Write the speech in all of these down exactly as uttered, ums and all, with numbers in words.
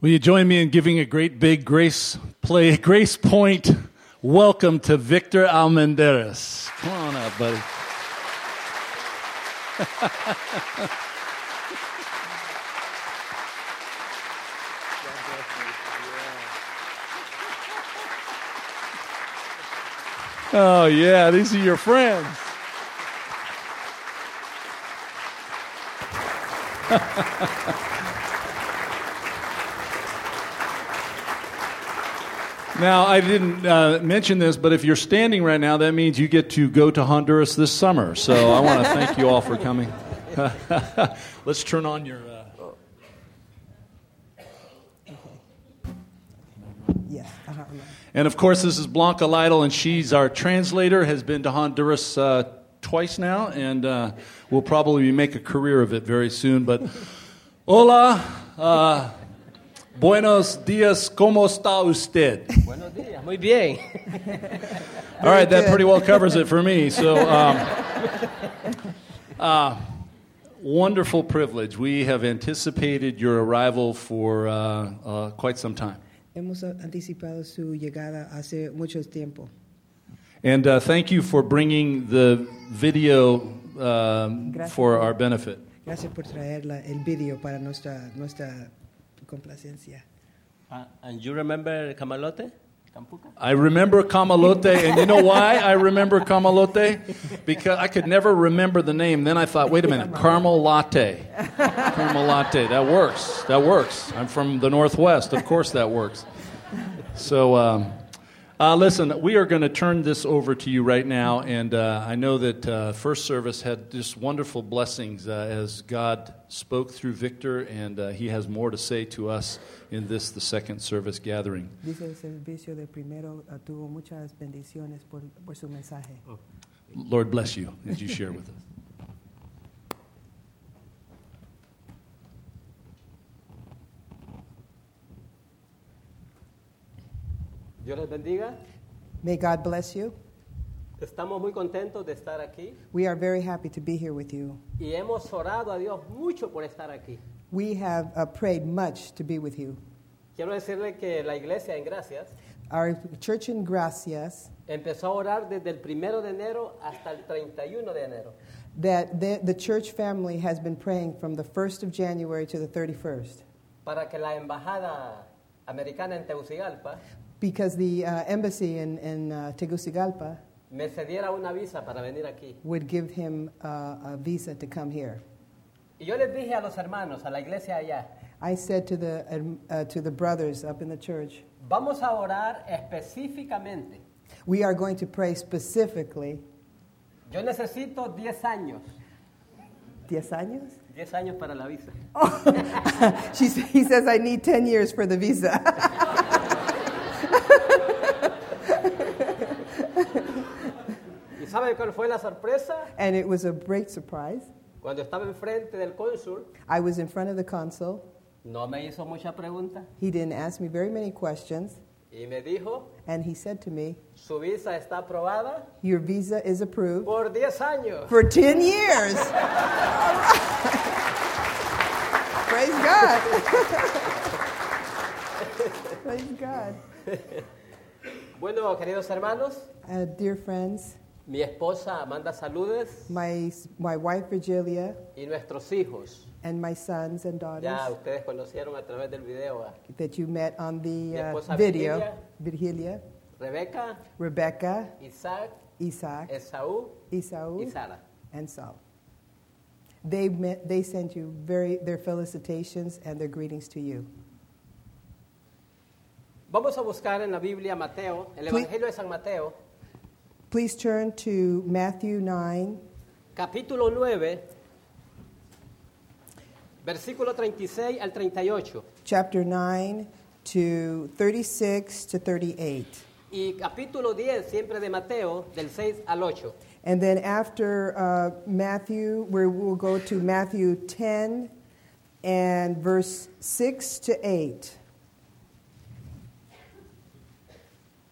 Will you join me in giving a great big grace play, Grace Point welcome to Victor Almendarez. Come on up, buddy. Oh, yeah, these are your friends. Now, I didn't uh, mention this, but if you're standing right now, that means you get to go to Honduras this summer. So I want to thank you all for coming. Let's turn on your... Uh... Yes. Uh-huh. And, of course, this is Blanca Lytle, and she's our translator, has been to Honduras uh, twice now, and uh, will probably make a career of it very soon. But, hola, uh, buenos días, ¿cómo está usted? Buenos días, muy bien. All right, that pretty well covers it for me. So, um, uh, wonderful privilege. We have anticipated your arrival for uh, uh, quite some time. Hemos anticipado su llegada hace mucho tiempo. And uh, thank you for bringing the video um, for our benefit. Gracias por traer la, el video para nuestra nuestra complacencia. Uh, and you remember Camalote? Campuca? I remember Camalote, and you know why I remember Camalote? Because I could never remember the name. Then I thought, wait a minute, caramel latte. Caramel latte, that works. That works. I'm from the Northwest. Of course that works. So, um, uh, listen, we are going to turn this over to you right now, and uh, I know that uh, first service had just wonderful blessings uh, as God spoke through Victor, and uh, he has more to say to us in this, the second service gathering. Dice el servicio de primero uh, tuvo muchas bendiciones por, por su mensaje. Lord bless you as you share with us. Dios les bendiga. May God bless you. Estamos muy contentos de estar aquí We are very happy to be here with you. y hemos orado a Dios mucho por estar aquí. We have uh, prayed much to be with you. Quiero decirle que la iglesia en Gracias Our church in Gracias, empezó a orar desde el primero de enero hasta el treinta y uno de enero. that the, the church family has been praying from the first of January to the thirty-first. Para que la embajada americana en Tegucigalpa Because the uh, embassy in, in uh, Tegucigalpa me cediera una visa para venir aquí. would give him uh, a visa to come here. Y yo les dije a los hermanos, a la iglesia allá, I said to the, um, uh, to the brothers up in the church, vamos a orar específicamente. we are going to pray specifically. Yo necesito diez años. ¿Diez años? diez años para la visa. She, sa- he says, I need ten years for the visa. ¿Y sabe cuál fue la sorpresa? And it was a great surprise. Cuando estaba enfrente del cónsul, I was in front of the consul. no me hizo mucha pregunta He didn't ask me very many questions. y me dijo, And he said to me, su visa está aprobada your visa is approved por diez años. for ten years. All right. Praise God. Praise God. Bueno, queridos hermanos, Uh, dear friends, mi esposa manda saludes my, my wife Virgilia y nuestros hijos. and my sons and daughters Ya ustedes conocieron a través del video a that you met on the Mi uh, esposa video, Virgilia, Rebeca, Rebecca, Isaac, Isaac, Esaú Esau, y Sara. and Saul. They met, they sent you very their felicitations and their greetings to you. Vamos a buscar en la Biblia Mateo, el Please- Evangelio de San Mateo, Please turn to Matthew nine, capítulo nueve, versículo treinta y seis al treinta y ocho. chapter nine to thirty-six to thirty-eight. Y capítulo diez, siempre de Mateo, del seis al ocho. And then after uh, Matthew, where we'll go to Matthew ten and verse six to eight.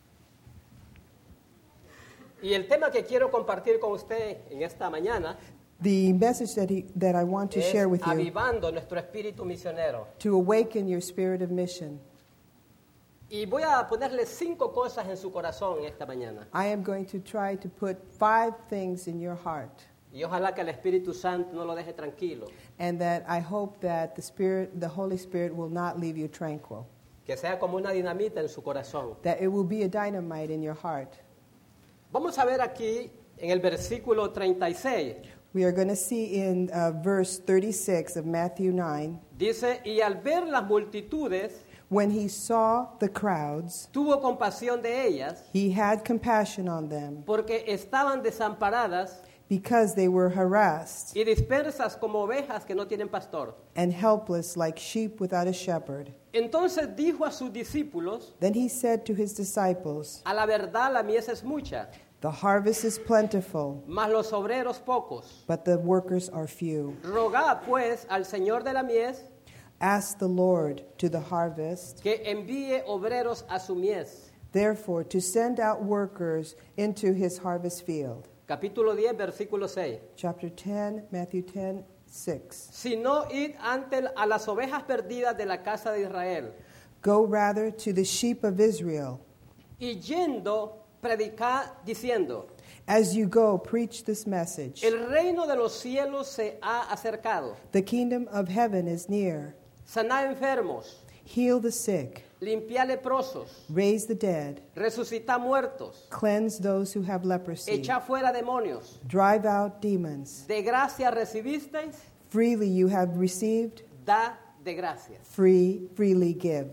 Y el tema que quiero compartir con usted en esta mañana The message that, he, that I want to es share with you, avivando nuestro espíritu misionero. to awaken your spirit of mission. Y voy a ponerle cinco cosas en su corazón esta mañana. I am going to try to put five things in your heart, Y ojalá que el Espíritu Santo no lo deje tranquilo. and that I hope that the Spirit, the Holy Spirit will not leave you tranquil, Que sea como una dinamita en su corazón. that it will be a dynamite in your heart. Vamos a ver aquí en el versículo treinta y seis. We are going to see in uh, verse thirty-six of Matthew nine, Dice, y al ver las multitudes, when he saw the crowds, tuvo compasión de ellas, he had compassion on them, porque estaban desamparadas because they were harassed y dispersas como ovejas que no tienen pastor. and helpless like sheep without a shepherd. Entonces dijo a sus discípulos, Then he said to his disciples, a la verdad la mies es mucha, the harvest is plentiful, mas los obreros pocos. but the workers are few. Rogad pues al Señor de la mies Ask the Lord to the harvest, que envíe obreros a su mies. therefore, to send out workers into his harvest field. Capítulo diez, versículo seis. Chapter ten, Matthew ten, six. Si no id ante a las ovejas perdidas de la casa de Israel, Go rather to the sheep of Israel. y yendo predicad diciendo, As you go, preach this message. el reino de los cielos se ha acercado. The kingdom of heaven is near. Sanad enfermos, Heal the sick, limpiad leprosos, raise the dead, resucitad muertos, cleanse those who have leprosy, echad fuera demonios. drive out demons. De gracia recibisteis, Freely you have received, da de gracia. free, freely give.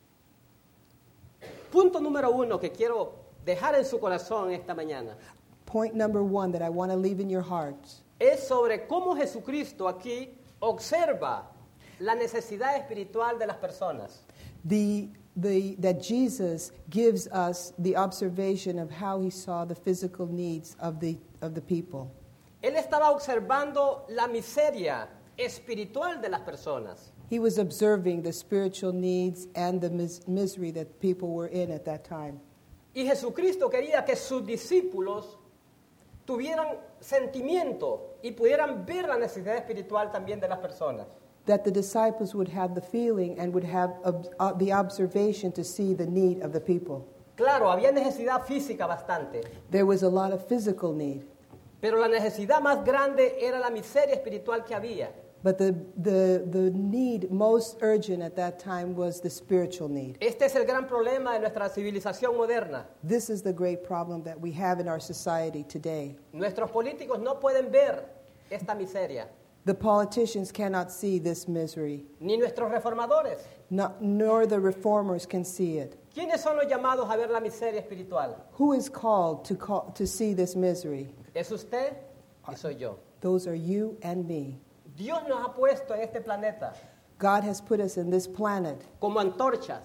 Punto número uno que quiero dejar en su corazón esta mañana Point number one that I want to leave in your hearts es sobre cómo Jesucristo aquí observa la necesidad espiritual de las personas. the, the, that Jesus gives us the observation of how he saw the physical needs of the, of the people. Él estaba observando la miseria espiritual de las personas. He was observing the spiritual needs and the mis- misery that people were in at that time. Y Jesucristo quería que sus discípulos tuvieran sentimiento y pudieran ver la necesidad espiritual también de las personas. That the disciples would have the feeling and would have ob- uh, the observation to see the need of the people. Claro, había necesidad física bastante, There was a lot of physical need, pero la necesidad más grande era la miseria espiritual que había. but the, the, the need most urgent at that time was the spiritual need. Este es el gran problema de nuestra civilización moderna. This is the great problem that we have in our society today. Nuestros políticos no pueden ver esta miseria, The politicians cannot see this misery, ni nuestros reformadores. no, nor the reformers can see it. ¿Quiénes son los llamados a ver la miseria espiritual? Who is called to, call, to see this misery? Es usted y soy yo. Those are you and me. Dios nos ha puesto en este planeta God has put us in this planet como antorchas,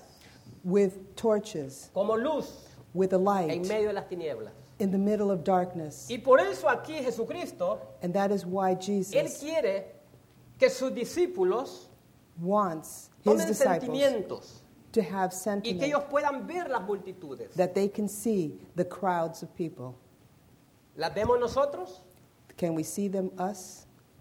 with torches, como luz with a en light, medio de las tinieblas. in the middle of darkness. Y por eso aquí Jesucristo, And that is why Él Jesus quiere que sus discípulos wants his tomen disciples sentimientos to have y que sentiment, ellos puedan ver las multitudes. that they can see the crowds of people. ¿Las vemos nosotros? Can we see them, us?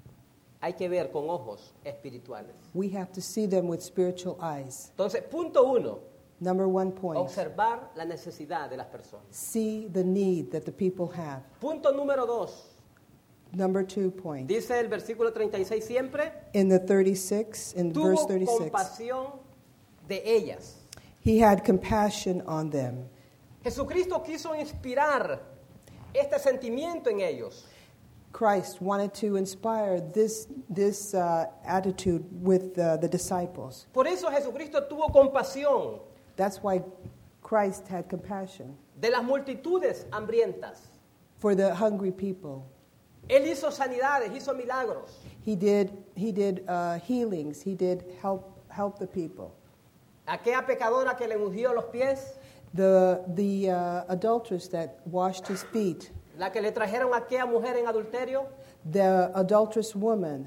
Hay que ver con ojos espirituales. We have to see them with spiritual eyes. Entonces, punto uno, Number one point, observar la necesidad de las personas. see the need that the people have. Punto número dos, Number two point, dice el versículo treinta y seis siempre, in the thirty-six, in verse tuvo thirty-six, compasión de ellas. he had compassion on them. Jesucristo quiso inspirar este sentimiento en ellos. Christ wanted to inspire this, this uh, attitude with uh, the disciples. Por eso Jesucristo tuvo compasión That's why Christ had compassion de las multitudes hambrientas. for the hungry people. Él hizo sanidades, hizo milagros. He did, he did uh, healings. He did help, help the people. Aquella pecadora que le ungió los pies, The, the uh, adulteress that washed his feet, la que le trajeron a aquella mujer en adulterio, the adulterous woman,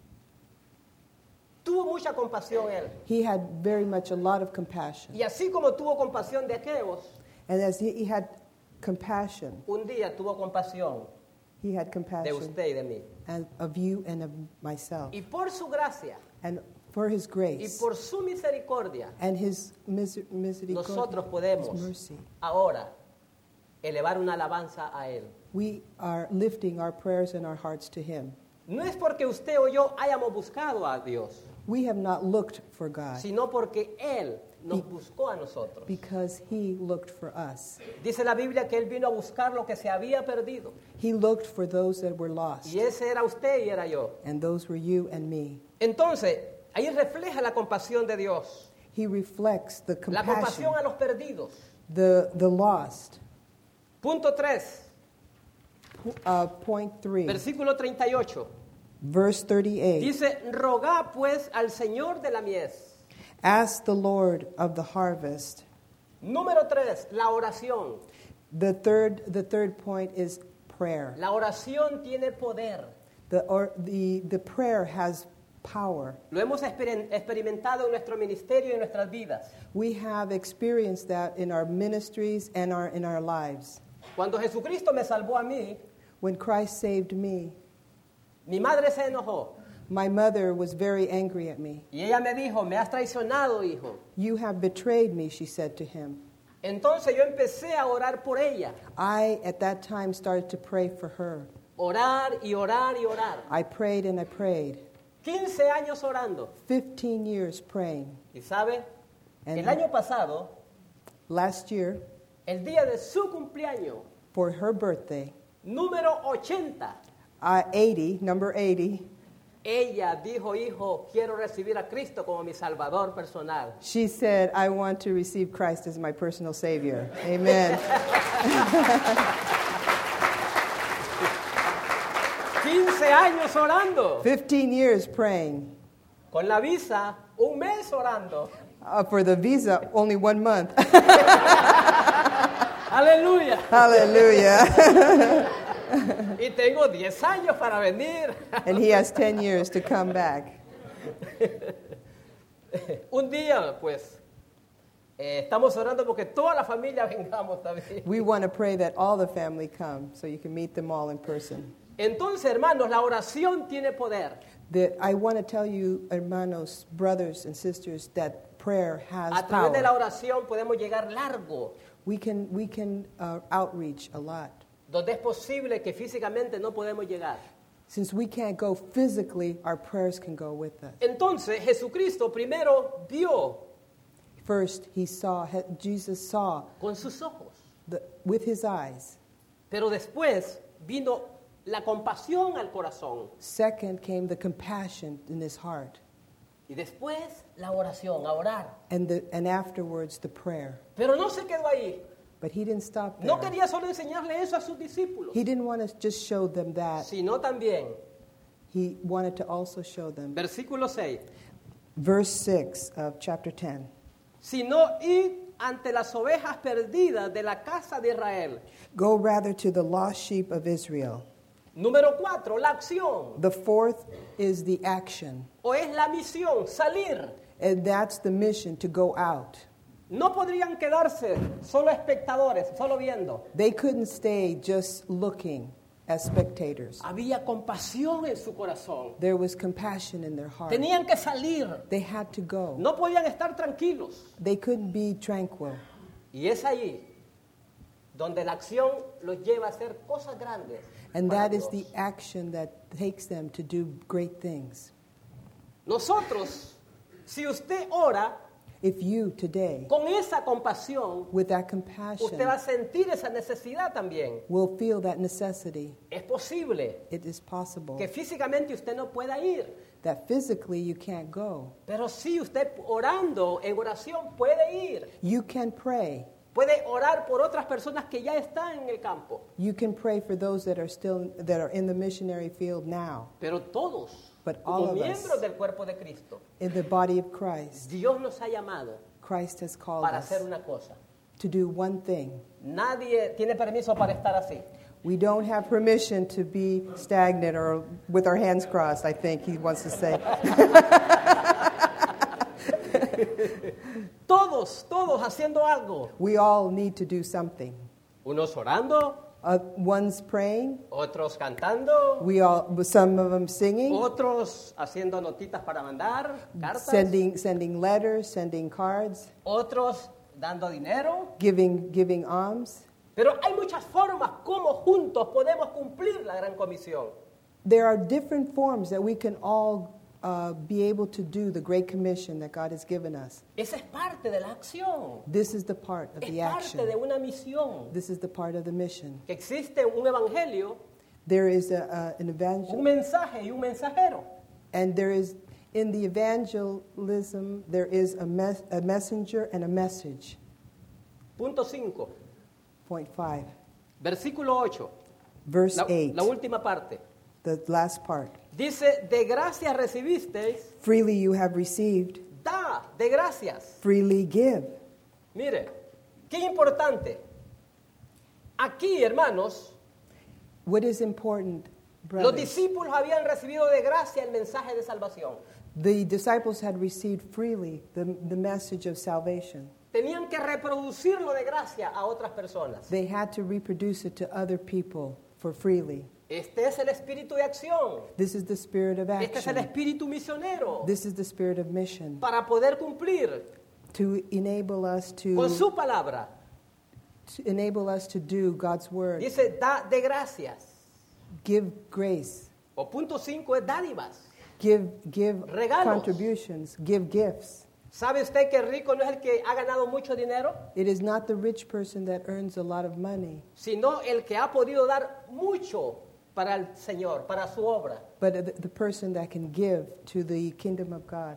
tuvo mucha compasión él. he had very much a lot of compassion. Y así como tuvo compasión de aquellos, And as he, he had compassion, un día tuvo compasión He had de compassion usted y de mí. and of you and of myself. Y por su gracia And for his y grace por su misericordia, and his mis- misericordia, nosotros his podemos mercy, ahora elevar una alabanza a Él. we are lifting our prayers and our hearts to him. No es porque usted o yo hayamos buscado a Dios, We have not looked for God sino porque Él nos Be- buscó a nosotros. because he looked for us. Dice la Biblia que Él vino a buscar lo que se había perdido. He looked for those that were lost, Y ese era usted y era yo. and those were you and me. Entonces, ahí refleja la compasión de Dios. He reflects the La compassion, compasión a los perdidos. the, the lost. Punto tres, Uh, point three, versículo treinta y ocho. verse thirty-eight. Dice, rogad pues al Señor de la mies. Ask the Lord of the harvest. Número tres, la oración. The third, the third point is prayer. La oración tiene poder. The, or, the, the prayer has power. Lo hemos exper- experimentado en nuestro ministerio y en nuestras vidas. We have experienced that in our ministries and our, in our lives. Cuando Jesucristo me salvó a mí, When Christ saved me, mi madre se enojó my mother was very angry at me. y ella me dijo, me has traicionado, hijo. You have betrayed me, she said to him. Entonces yo empecé a orar por ella. I, at that time, started to pray for her. Orar y orar y orar. I prayed and I prayed. quince años orando. Fifteen years praying. Y sabe, And el año pasado, last year, el día de su cumpleaños, for her birthday, número ochenta, uh, eighty, number eighty, ella dijo, hijo, quiero recibir a Cristo como mi Salvador personal. she said, I want to receive Christ as my personal Savior. Amen. quince años orando. Fifteen years praying. Con la visa, un mes orando. Uh, for the visa, only one month. Aleluya. Hallelujah. Y tengo diez años para venir. And he has ten years to come back. Un día, pues, eh, estamos orando porque toda la familia vengamos también. We want to pray that all the family come so you can meet them all in person. Entonces, hermanos, la oración tiene poder. That I want to tell you, hermanos, brothers and sisters, that prayer has A través de la power. oración podemos llegar largo, We can, we can uh, outreach a lot. donde es posible que físicamente no podemos llegar. Since we can't go physically, our prayers can go with us. Entonces, Jesucristo primero vio First, he saw, Jesus saw con sus ojos, the, with his eyes. pero después vino la compasión al corazón Second came the compassion in his heart. y después la oración, a orar. And, the, and afterwards, the prayer. Pero no se quedó ahí. But he didn't stop there. No quería solo enseñarle eso a sus discípulos, He didn't want to just show them that. sino también, He wanted to also show them. versículo seis, Verse six of chapter ten. sino id ante las ovejas perdidas de la casa de Israel. Go rather to the lost sheep of Israel. Número cuatro, la acción, The fourth is the action. o es la misión, salir. And that's the mission, to go out. No podrían quedarse solo espectadores, solo viendo. They couldn't stay just looking as spectators. Había compasión en su corazón. There was compassion in their heart. Tenían que salir. They had to go. No podían estar tranquilos. They couldn't be tranquil. Y es allí donde la acción los lleva a hacer cosas grandes. And para that is Dios. the action that takes them to do great things. Nosotros, si usted ora If you today, con esa compasión, with that compassion, usted va a sentir esa necesidad también. will feel that necessity, Es posible it is possible que físicamente usted no pueda ir, that physically you can't go. pero sí usted orando en oración puede ir. You can pray. Puede orar por otras personas que ya están en el campo, You can pray for those that are still that are in the missionary field now, pero todos, But all como of us- miembros del cuerpo de Cristo, in the body of Christ. Dios nos ha llamado Christ has called para us hacer una cosa. to do one thing. Nadie tiene permiso para estar así. We don't have permission to be stagnant or with our hands crossed, I think he wants to say. Todos, todos haciendo algo. We all need to do something. Unos orando, Uh, one's praying, otros cantando, we all, some of them singing, otros haciendo notitas para mandar, cartas, sending, sending letters, sending cards, otros dando dinero. giving, giving alms. Pero hay muchas formas como juntos podemos cumplir la gran comisión. There are different forms that we can all uh, be able to do the Great Commission that God has given us. Esa es parte de la acción. This is the part of Es the parte action. de una misión. This is the part of the mission. Que existe un evangelio, There is a, uh, an un evangel, mensaje y un mensajero. and there is, in the evangelism, there is a, mes- a messenger and a message. Punto cinco, Point five. versículo ocho, Verse la, eight, la última parte. the last part. Dice, de gracia recibisteis, Freely you have received, da de gracias. freely give. Mire, qué importante. Aquí, hermanos, What is important, los brothers? discípulos habían recibido de gracia el mensaje de salvación. The disciples had received freely the, the message of salvation. Tenían que reproducirlo de gracia a otras personas. They had to reproduce it to other people for freely. Este es el espíritu de acción. This is the spirit of Este es el action. espíritu misionero. This is the spirit of mission Para poder cumplir to enable us to, con su palabra. to enable us to do God's word. Dice, da de gracias. Give grace. O punto cinco es dádivas. Give give Regalos. contributions. Give gifts. ¿Sabe usted que rico no es el que ha ganado mucho dinero? It is not the rich person that earns a lot of money, Sino el que ha podido dar mucho para el Señor, para su obra. but the, the person that can give to the kingdom of God.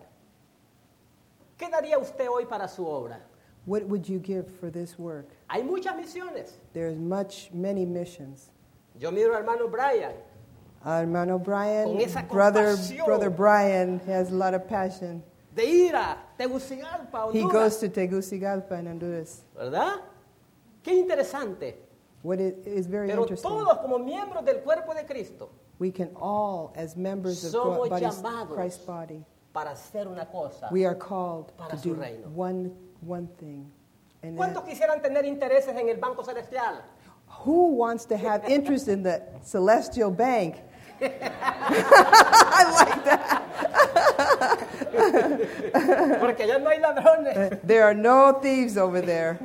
¿Qué daría usted hoy para su obra? What would you give for this work? Hay muchas misiones. There's much, many missions. Yo miro al hermano Brian. Uh, hermano Brian, Con esa brother, compasión. brother Brian has a lot of passion. De ir a Tegucigalpa, He Honduras. goes to Tegucigalpa in Honduras. ¿Verdad? Qué interesante. What is, is very Pero interesting. todos como miembros del cuerpo de Cristo We can all, as members of somos God, bodies, llamados Christ's body, para hacer una cosa. we are called para to su do reino. one, one thing. And ¿Cuántos that- quisieran tener intereses en el Banco Celestial? who wants to have interest in the celestial bank? I like that. Porque ya no hay ladrones. There are no thieves over there.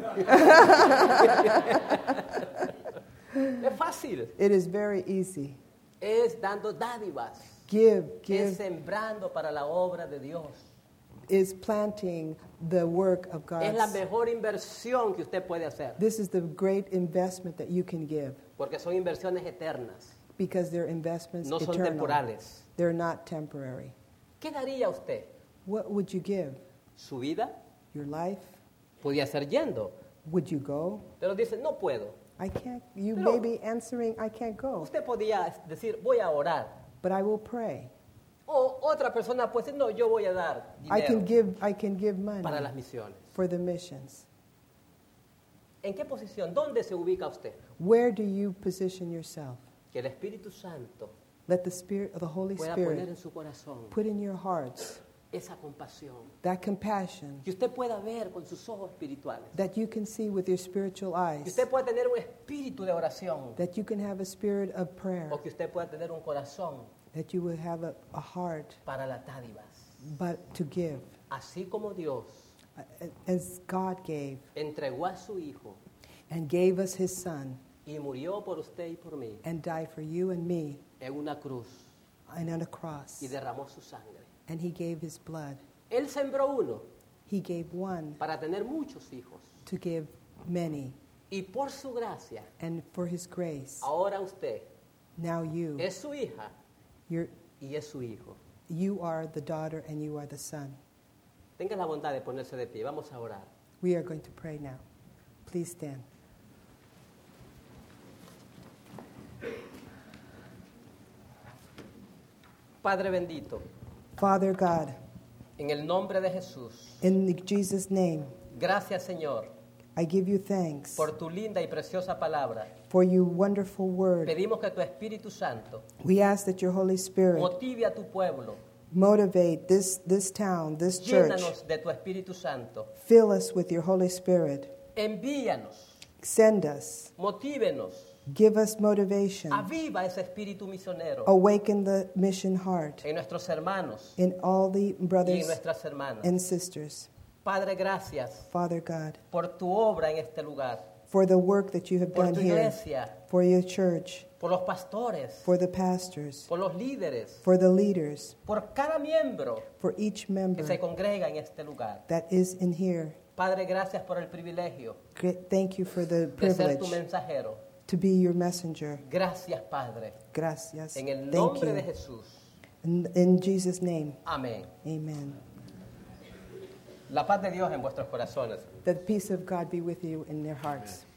Es fácil. It is very easy. Es dando dádivas. Give, Es give sembrando para la obra de Dios. is planting the work of Es la God. mejor inversión que usted puede hacer. This is the great investment that you can give Porque son inversiones eternas. because they're investments No son eternal. temporales. They're not temporary. ¿Qué daría usted? What would you give? ¿Su vida? Your life? Podía ser yendo. Would you go? Pero dice, no puedo. I can't. You Pero- may be answering, I can't go, Usted podía decir, voy a orar. but I will pray. O otra persona puede decir, no, yo voy a dar I can dinero give. I can give para money las misiones. for the missions. ¿En qué posición? ¿Dónde se ubica usted? Where do you position yourself? Que el Espíritu Santo Let the Spirit, the Holy pueda poner Spirit, en su corazón put in your hearts esa compasión. that compassion Que usted pueda ver con sus ojos espirituales. that you can see with your spiritual Que eyes. usted pueda tener un espíritu de oración. That you can have a spirit of prayer. O que usted pueda tener un corazón That you will have a, a heart, para las dádivas. but to give, Así como Dios uh, as God gave entregó a su Hijo and gave us His Son y murió por usted y por mí and died for you and me, en una cruz and on a cross, y derramó su sangre. and He gave His blood. Él sembró uno He gave one para tener muchos hijos. to give many, Y por su gracia, and for His grace, ahora usted now you, es su hija you're, y es su hijo. you are the daughter and you are the son. Tenga la bondad de ponerse de pie. Vamos a orar. We are going to pray now. Please stand. Padre bendito, Father God, en el nombre de Jesús, in Jesus' name, gracias Señor I give you thanks por tu linda y preciosa palabra. for your wonderful word. Pedimos que tu Espíritu Santo We ask that your Holy Spirit motive a tu pueblo. motivate this, this town, this church. Llénanos de tu Espíritu Santo. Fill us with your Holy Spirit. Envíanos, Send us. motívenos Give us motivation. Aviva ese espíritu misionero Awaken the mission heart en nuestros hermanos in all the y en brothers nuestras hermanas. and sisters. Padre, gracias Father God, por tu obra en este lugar, for the work that you have por done tu here, iglesia, for your church, por los pastores, for the pastors, por los líderes, for the leaders, por cada miembro for each que member se congrega en este lugar. that is in here. Padre, gracias por el privilegio Great- Thank you for the de ser tu privilege mensajero. to be your messenger. Gracias, Padre. Gracias. En el Thank nombre de you. Jesús. In, in Jesus' name, Amén. amen. La paz de Dios en vuestros corazones. The peace of God be with you in their hearts.